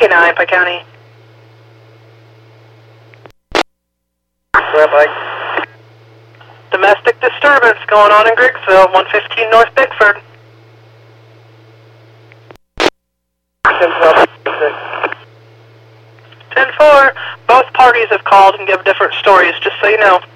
Kenai, Pike County. Mike. Domestic disturbance going on in Griggsville, 115 North Bickford. 10-4. Both parties have called and give different stories, just so you know.